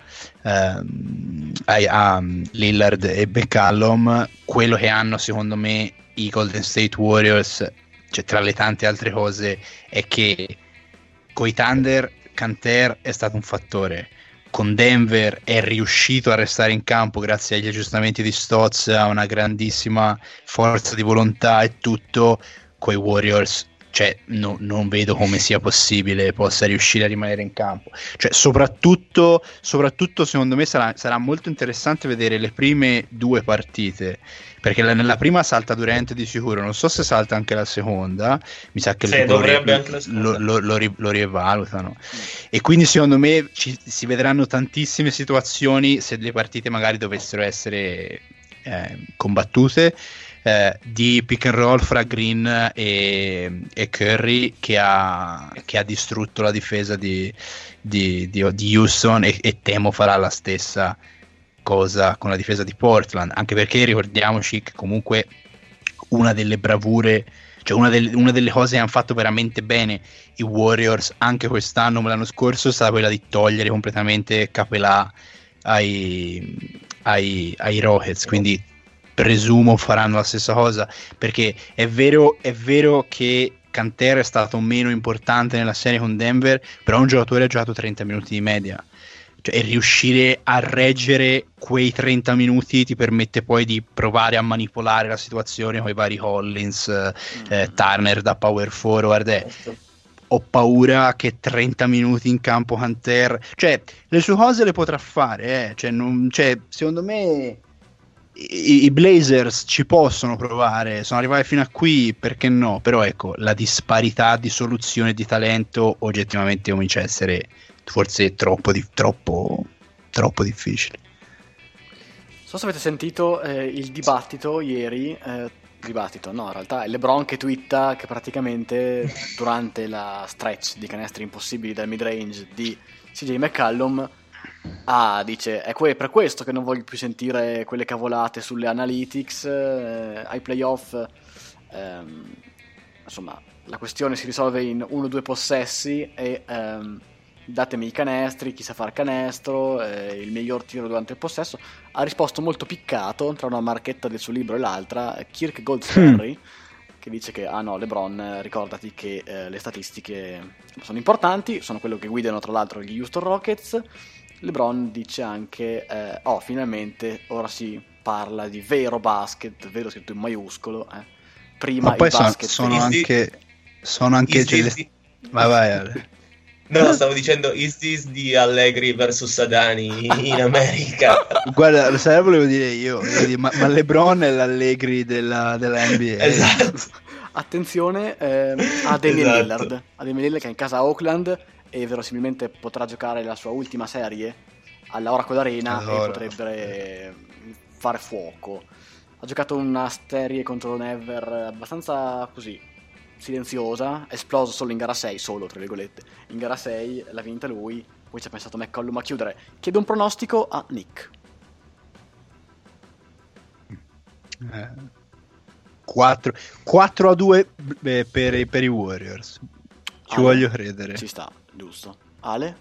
ehm, a, a Lillard e McCallum. Quello che hanno secondo me i Golden State Warriors, cioè tra le tante altre cose, è che coi Thunder Kanter è stato un fattore, con Denver è riuscito a restare in campo grazie agli aggiustamenti di Stotz, a una grandissima forza di volontà e tutto. Coi Warriors cioè no, non vedo come sia possibile possa riuscire a rimanere in campo, cioè soprattutto, soprattutto secondo me sarà, sarà molto interessante vedere le prime due partite, perché la, nella prima salta Durant di sicuro, non so se salta anche la seconda, mi sa che sì, lo, dovrebbe lo, anche la lo, lo, lo, ri, lo rievalutano mm. E quindi secondo me ci, si vedranno tantissime situazioni se le partite magari dovessero essere eh, combattute, Eh, di pick and roll fra Green e, e Curry che ha, che ha distrutto la difesa di, di, di, di Houston e, e temo farà la stessa cosa con la difesa di Portland, anche perché ricordiamoci che comunque una delle bravure, cioè una delle, una delle cose che hanno fatto veramente bene i Warriors anche quest'anno, ma l'anno scorso, è stata quella di togliere completamente Capelà ai, ai, ai Rockets, quindi presumo faranno la stessa cosa, perché è vero, è vero che Kanter è stato meno importante nella serie con Denver, però un giocatore ha giocato trenta minuti di media, cioè, e riuscire a reggere quei trenta minuti ti permette poi di provare a manipolare la situazione con i vari Hollins, mm-hmm. eh, Turner da power forward. Eh. Ho paura che trenta minuti in campo Kanter, cioè le sue cose le potrà fare, eh. cioè, non, cioè, secondo me I, i Blazers ci possono provare, sono arrivati fino a qui, perché no? Però ecco, la disparità di soluzione di talento oggettivamente comincia a essere forse troppo, di, troppo, troppo difficile. Non so se avete sentito eh, il dibattito ieri, eh, dibattito no, in realtà è LeBron che twitta che praticamente durante la stretch di canestri impossibili dal mid range di C J McCallum, ah, dice, è que- per questo che non voglio più sentire quelle cavolate sulle analytics, eh, ai playoff, ehm, insomma, la questione si risolve in uno o due possessi e ehm, datemi i canestri, chi sa far canestro, eh, il miglior tiro durante il possesso. Ha risposto molto piccato, tra una marchetta del suo libro e l'altra, Kirk Goldsberry, mm. che dice che, ah no, LeBron, ricordati che eh, le statistiche sono importanti, sono quello che guidano tra l'altro gli Houston Rockets. LeBron dice anche eh, oh, finalmente ora si parla di vero basket, vero scritto in maiuscolo, eh. prima Ma poi il sono, basket. sono Is anche sono anche Is cioè, this le- the- vai vai Ale. No, stavo dicendo, is this di Allegri versus Sadani in America? Guarda, lo sai, volevo dire io, volevo dire, ma, ma LeBron è l'Allegri della, della N B A. Esatto. Attenzione ehm, a Damian Esatto. Lillard. A Damian Lillard che è in casa a Oakland e verosimilmente potrà giocare la sua ultima serie alla Oracle Arena Allora. e potrebbe fare fuoco. Ha giocato una serie contro Never abbastanza così silenziosa, esploso solo in gara sei, solo tra virgolette. In gara sei l'ha vinta lui, poi ci ha pensato McCollum a chiudere. Chiedo un pronostico a Nick. Eh, quattro, quattro a due beh, per, i- per i Warriors. Ci Ale? voglio credere. Ci sta, giusto. Ale?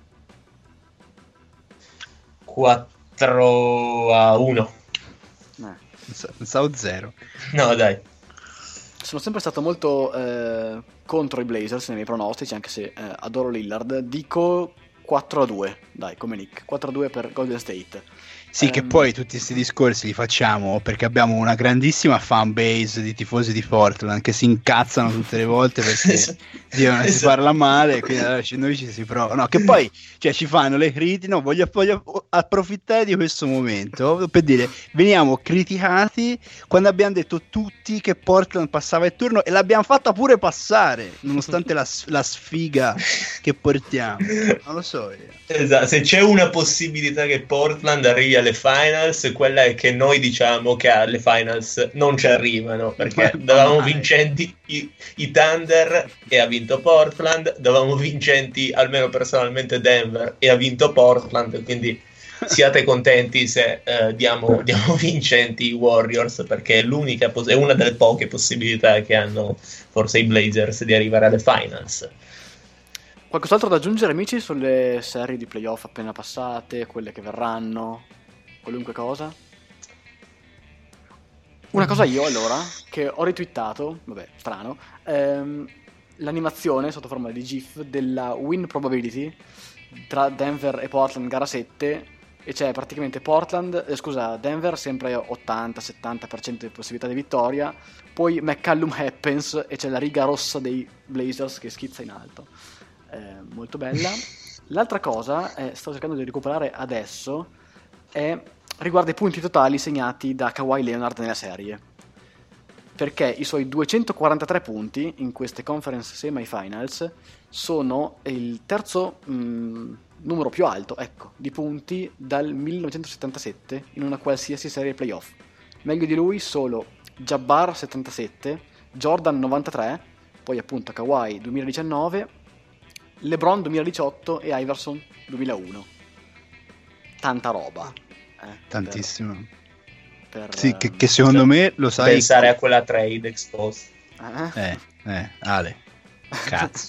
quattro a uno. Eh. Pensavo zero. No, dai. Sono sempre stato molto eh, contro i Blazers nei miei pronostici, anche se eh, adoro Lillard. Dico quattro a due, dai, come Nick. quattro a due per Golden State. Sì, che Ehm, poi tutti questi discorsi li facciamo perché abbiamo una grandissima fan base di tifosi di Portland che si incazzano tutte le volte perché dicono che si Esatto. parla male, quindi allora ci- noi ci si prova. No, che poi cioè, ci fanno le critiche, no, voglio, voglio approfittare di questo momento per dire veniamo criticati quando abbiamo detto tutti che Portland passava il turno e l'abbiamo fatta pure passare, nonostante la, s- la sfiga che portiamo. Non lo so io. Esatto, se c'è una possibilità che Portland arrivi alle finals, quella è che noi diciamo che alle finals non ci arrivano, perché Ma davamo mai. vincenti i, i Thunder e ha vinto Portland, davamo vincenti almeno personalmente Denver e ha vinto Portland, quindi siate contenti se eh, diamo, diamo vincenti i Warriors, perché è l'unica poss- è una delle poche possibilità che hanno forse i Blazers di arrivare alle finals. Qualcos'altro da aggiungere, amici, sulle serie di playoff appena passate, quelle che verranno, qualunque cosa? Una cosa io, allora, che ho retweetato, vabbè, strano, ehm, l'animazione sotto forma di GIF della win probability tra Denver e Portland gara sette, e c'è praticamente Portland, eh, scusa, Denver sempre ottanta settanta per cento di possibilità di vittoria, poi McCallum Happens e c'è la riga rossa dei Blazers che schizza in alto. Eh, molto bella. L'altra cosa, eh, sto cercando di recuperare adesso, è riguarda i punti totali segnati da Kawhi Leonard nella serie, perché i suoi duecentoquarantatré punti in queste conference semifinals sono il terzo mh, numero più alto, ecco, di punti dal millenovecentosettantasette in una qualsiasi serie playoff. Meglio di lui solo Jabbar settantasette, Jordan novantatré, poi appunto Kawhi duemiladiciannove, LeBron duemiladiciotto e Iverson duemilauno. Tanta roba. Eh, Tantissimo. per- per, Sì, che, che secondo me lo sai. Pensare a quella trade exposed. eh? Eh, eh, Ale. Cazzo.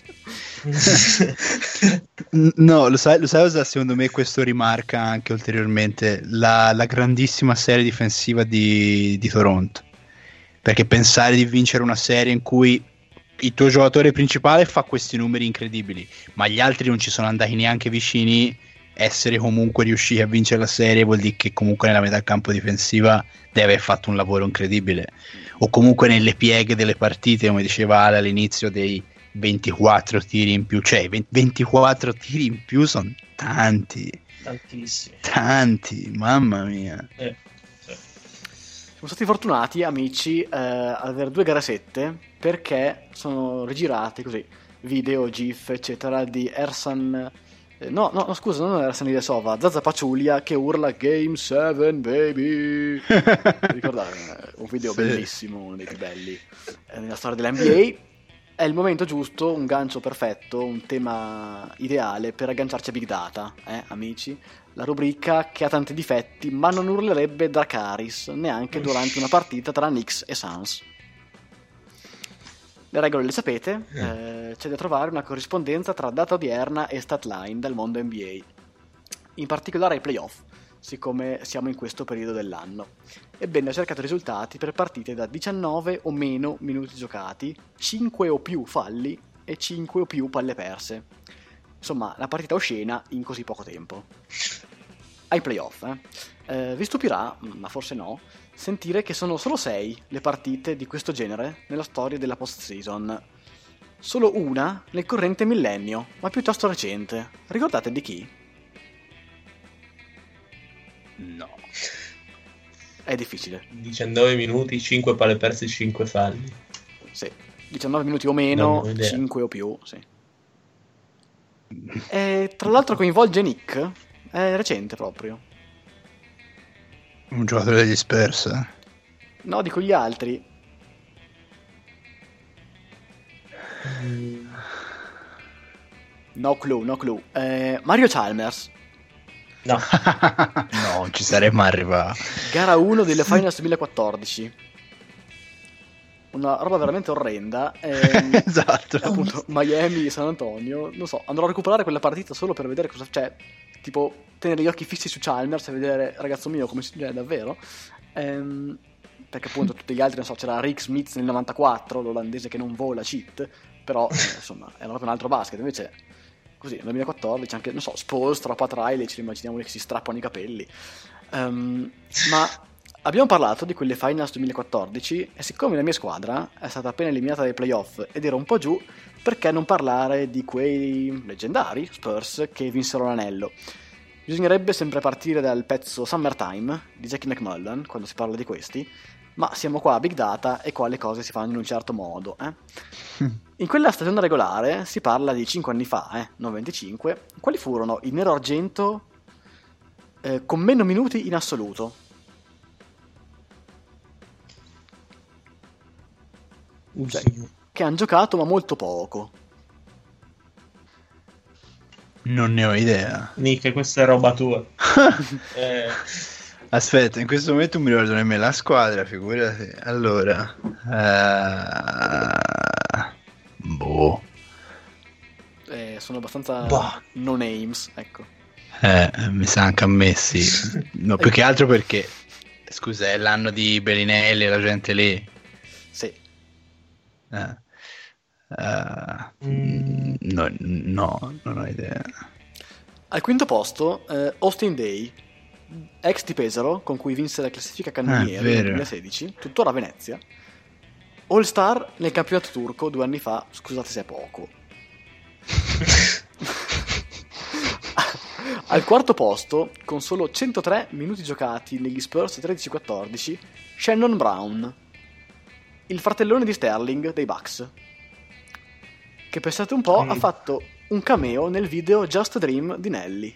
N- No, lo sai, lo sai cosa secondo me questo rimarca anche ulteriormente la, la grandissima serie difensiva di, di Toronto. Perché pensare di vincere una serie in cui il tuo giocatore principale fa questi numeri incredibili, ma gli altri non ci sono andati neanche vicini, essere comunque riusciti a vincere la serie vuol dire che comunque nella metà campo difensiva deve aver fatto un lavoro incredibile. O comunque nelle pieghe delle partite, come diceva Ale all'inizio, dei ventiquattro tiri in più, cioè ventiquattro tiri in più sono tanti, Tantissimi. tanti, mamma mia. Eh, sì. Siamo stati fortunati, amici, eh, ad avere due gare sette, perché sono rigirati così video, gif, eccetera, di Ersan. eh, No, no, no, scusa, non Ersan Ilyasova, Zaza Paciulia che urla Game sette, baby. Ricordate, eh, un video Sì. bellissimo, uno dei più belli eh, nella storia dell'N B A. È il momento giusto, un gancio perfetto, un tema ideale per agganciarci a Big Data, eh, amici? La rubrica che ha tanti difetti, ma non urlerebbe Dracaris neanche durante una partita tra Knicks e Suns. Le regole le sapete, eh, c'è da trovare una corrispondenza tra data odierna e statline dal mondo N B A, in particolare ai playoff, siccome siamo in questo periodo dell'anno. Ebbene, ho cercato risultati per partite da diciannove o meno minuti giocati, cinque o più falli e cinque o più palle perse. Insomma, la partita oscena in così poco tempo. ai playoff. Eh. Eh, vi stupirà, ma forse no, sentire che sono solo sei le partite di questo genere nella storia della post-season. Solo una nel corrente millennio, ma piuttosto recente. Ricordate di chi? No. È difficile. diciannove minuti, cinque palle perse, cinque falli. Sì, diciannove minuti o meno, Non ho idea. cinque o più, sì. E tra l'altro coinvolge Nick, è recente proprio. Un giocatore degli Spurs. eh? No, dico gli altri. No clue, no clue. Eh, Mario Chalmers, No, No, non ci saremmo arrivati. gara uno delle Finals duemilaquattordici. Una roba veramente orrenda. ehm, Esatto. appunto Miami, San Antonio, non so, andrò a recuperare quella partita solo per vedere cosa c'è, tipo tenere gli occhi fissi su Chalmers e vedere, ragazzo mio, come si gioca davvero. Ehm, perché appunto tutti gli altri, non so, c'era Rick Smith nel novantaquattro, l'olandese che non vola, cheat, però eh, insomma era proprio un altro basket. Invece così nel duemilaquattordici anche, non so, Spoelstra, Pat Riley, ci immaginiamo che si strappano i capelli. Ehm, ma abbiamo parlato di quelle Finals duemilaquattordici e siccome la mia squadra è stata appena eliminata dai playoff ed era un po' giù, perché non parlare di quei leggendari Spurs che vinsero l'anello? Bisognerebbe sempre partire dal pezzo Summertime di Jackie McMullen quando si parla di questi, ma siamo qua a Big Data e qua le cose si fanno in un certo modo. Eh? In quella stagione regolare si parla di cinque anni fa, eh, non venticinque. Quali furono i nero-argento eh, con meno minuti in assoluto? Cioè, che hanno giocato ma molto poco. Non ne ho idea. Nick, questa è roba tua. eh, Aspetta, in questo momento non mi ricordo nemmeno la squadra, figurati. Allora, eh, boh, Eh, sono abbastanza Bah. no names, ecco. eh, mi sa anche a me sì. No, più che altro perché, scusa, è l'anno di Bellinelli e la gente lì. Sì. Eh, eh, Mm. no, no, non ho idea. Al quinto posto eh, Austin Day, ex di Pesaro, con cui vinse la classifica cannonieri Ah, è nel vero. duemilasedici, tuttora a Venezia. All Star nel campionato turco due anni fa, scusate se è poco. Al quarto posto, con solo centotré minuti giocati negli Spurs tredici quattordici, Shannon Brown, il fratellone di Sterling dei Bucks, che pensate un po' Mm. ha fatto un cameo nel video Just a Dream di Nelly.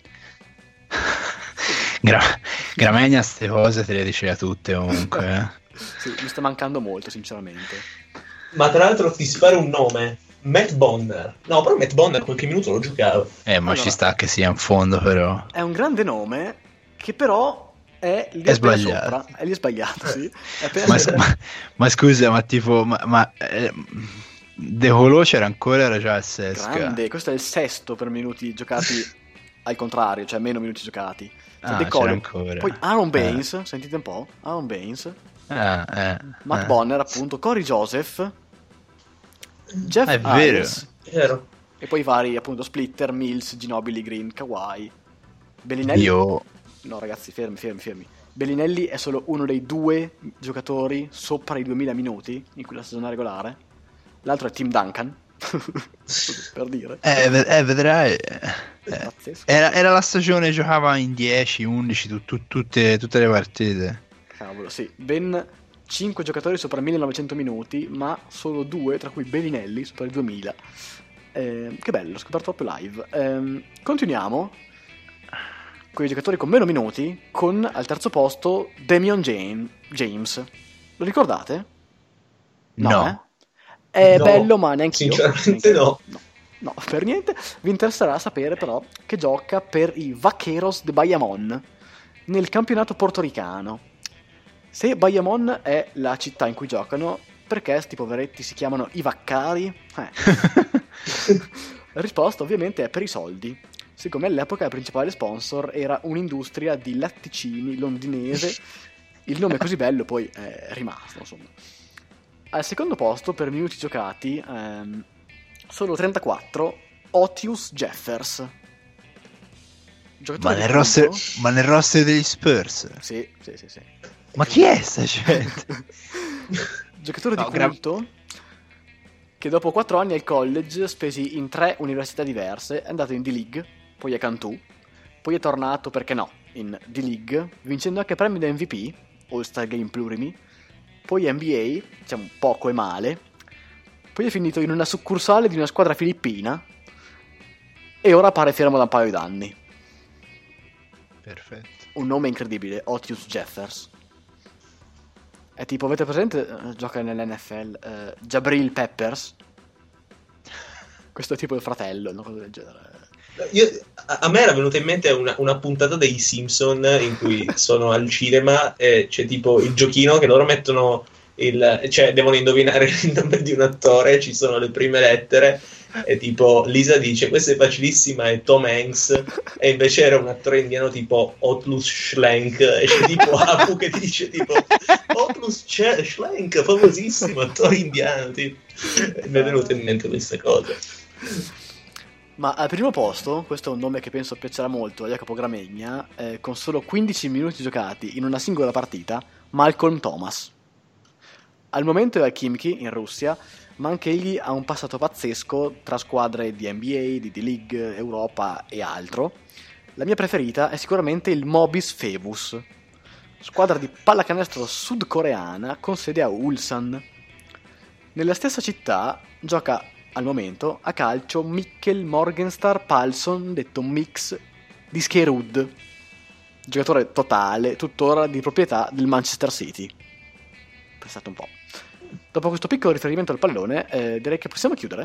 Gra- Gramegna ste cose te le diceva tutte comunque. eh. Sì, mi sta mancando molto, sinceramente. Ma tra l'altro ti sparo un nome, Matt Bonner. No, però Matt Bonner qualche minuto lo giocavo. Eh, ma Allora. ci sta che sia in fondo però. È un grande nome che però è lì È appena sbagliato. sopra. È lì sbagliato, sì. È appena Ma, sopra. ma- ma scusa, ma tipo, ma, ma eh, De Colo c'era ancora, era già il Sesca. Grande, questo è il sesto per minuti giocati al contrario, cioè meno minuti giocati. Cioè, Ah, De Colo. c'era ancora. Poi Aaron Eh. Baines, sentite un po', Aaron Baines, Ah, eh, Matt eh. Bonner appunto, Corey Joseph, Jeff Ah, è vero. Ayers, Vero? e poi vari appunto Splitter, Mills, Ginobili, Green, Kawhi, Bellinelli. Io No ragazzi, fermi, fermi, fermi. Bellinelli è solo uno dei due giocatori sopra i duemila minuti in quella stagione regolare. L'altro è Tim Duncan, per dire. eh, ved- eh, vedrai. eh, È eh, pazzesco. Era, era la stagione, giocava in dieci, undici, tu- tu- tutte, tutte le partite. Cavolo, sì. Ben cinque giocatori sopra i millenovecento minuti, ma solo due, tra cui Bellinelli, sopra i duemila. Eh, che bello, l'ho scoperto proprio live. Ehm, continuiamo con i giocatori con meno minuti, con al terzo posto Damian Jane- James. Lo ricordate? No. eh? È No, bello, ma neanche io. sinceramente no. no. No, per niente. Vi interesserà sapere però che gioca per i Vaqueros de Bayamon nel campionato portoricano. Se Bayamon è la città in cui giocano, perché sti poveretti si chiamano i Vaccari? Eh. La risposta ovviamente è per i soldi, siccome all'epoca il principale sponsor era un'industria di latticini londinese. Il nome così bello poi è rimasto, insomma. Al secondo posto per minuti giocati, ehm, solo trentaquattro, Otius Jeffers. Ma nel, roster, ma nel roster degli Spurs? Sì, sì, sì, sì. Ma chi è sta gente? Giocatore No, di culto gra- che dopo quattro anni al college, spesi in tre università diverse, è andato in D-League, poi a Cantù, poi è tornato, perché no, in D-League, vincendo anche premi da M V P, All-Star Game Plurimi, poi N B A, diciamo poco e male, poi è finito in una succursale di una squadra filippina e ora pare fermo da un paio d'anni. Perfetto. Un nome incredibile, Otius Jeffers. È tipo, avete presente, uh, gioca nell'N F L, uh, Jabril Peppers? Questo è tipo il fratello, una cosa del genere. Io, a, a me era venuta in mente una, una puntata dei Simpson in cui sono al cinema e c'è tipo il giochino che loro mettono il, cioè devono indovinare il nome di un attore, ci sono le prime lettere e tipo Lisa dice questa è facilissima, è Tom Hanks, e invece era un attore indiano tipo Otlus Schlenk e c'è tipo Apu che dice tipo Otlus Schlenk, famosissimo attore indiano, tipo. Mi è venuta in mente questa cosa. Ma al primo posto, questo è un nome che penso piacerà molto a Jacopo Gramegna, eh, con solo quindici minuti giocati in una singola partita, Malcolm Thomas. Al momento è al Khimki in Russia, ma anche egli ha un passato pazzesco tra squadre di N B A, di D-League, Europa e altro. La mia preferita è sicuramente il Mobis Phoebus, squadra di pallacanestro sudcoreana con sede a Ulsan. Nella stessa città gioca al momento a calcio Mikkel Morgenstar Palsson, detto Mix di Skerud, giocatore totale, tuttora di proprietà del Manchester City. Pensate un po'. Dopo questo piccolo riferimento al pallone, eh, direi che possiamo chiudere?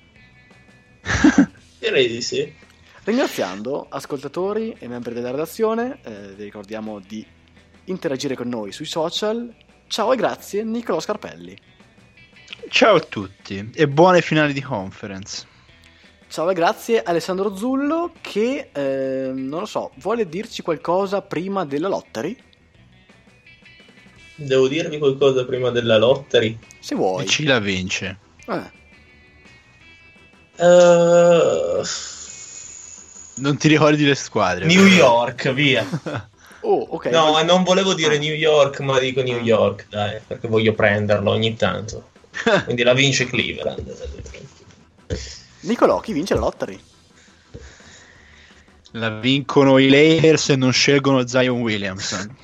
Direi di sì. Ringraziando ascoltatori e membri della redazione, eh, vi ricordiamo di interagire con noi sui social. Ciao e grazie, Nicolò Scarpelli. Ciao a tutti e buone finali di conference. Ciao e grazie Alessandro Zullo che, eh, non lo so, vuole dirci qualcosa prima della lottery? Devo dirvi qualcosa prima della lottery? Se vuoi. E chi la vince? Eh. Uh... Non ti ricordi le squadre? New York, via. Oh, ok. No, voglio... non volevo dire ah. New York, ma dico New York, dai, perché voglio prenderlo ogni tanto. Quindi la vince Cleveland. Nicolò, chi vince la lottery? La vincono i Lakers e non scelgono Zion Williamson.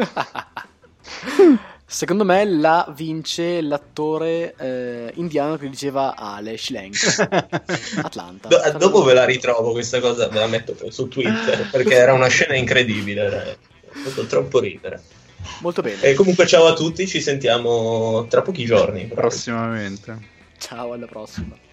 Secondo me la vince l'attore eh, indiano che diceva Ale Schlenk. Atlanta. Do- dopo ve la ritrovo questa cosa, ve la metto su Twitter perché era una scena incredibile, ha fatto troppo ridere. Molto bene. E comunque ciao a tutti, ci sentiamo tra pochi giorni. Prossimamente. Ciao, alla prossima.